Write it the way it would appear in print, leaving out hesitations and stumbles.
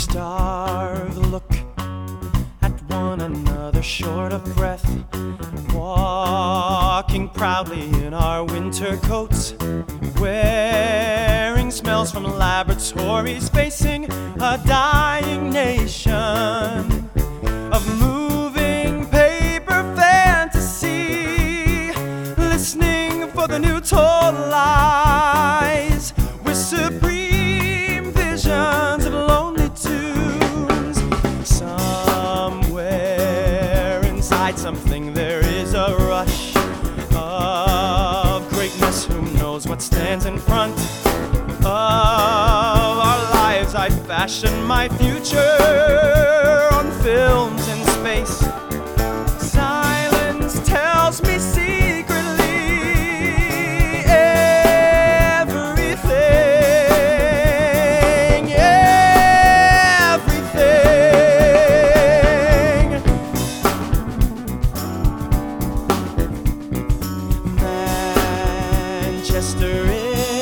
starved look at one another, short of breath, walking proudly in our winter coats, wearing smells from laboratories, facing a dying nation of moving paper fantasy, listening for the new total lies, with supreme visions of lonely tunes. Somewhere inside something there is a rush of greatness. Who knows what stands in front of our lives? I fashion my future on films in space. Silence tells me secretly everything, everything. Manchester